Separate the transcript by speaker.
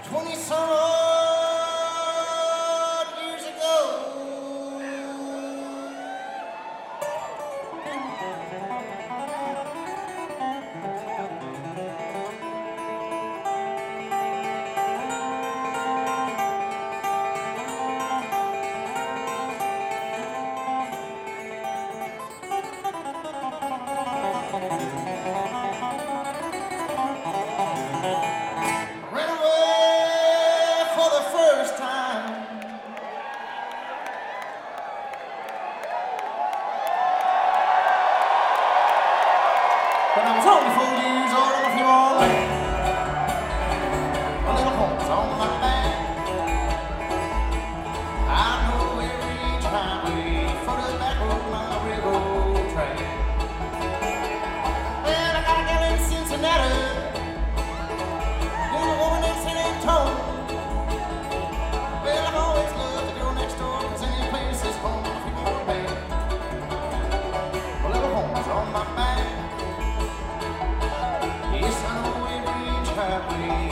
Speaker 1: 20 some odd years ago. Ran away for the first time. When I was only 4 years old, I was all man. A little home's on my back. I know every time we floated back on my railroad track. Well, I got a gal in Cincinnati. There's a woman in San Antonio. Well, I've always loved the girl next door, 'cause any place is home when people are bad. A little home's on my back. Yes, I know every time we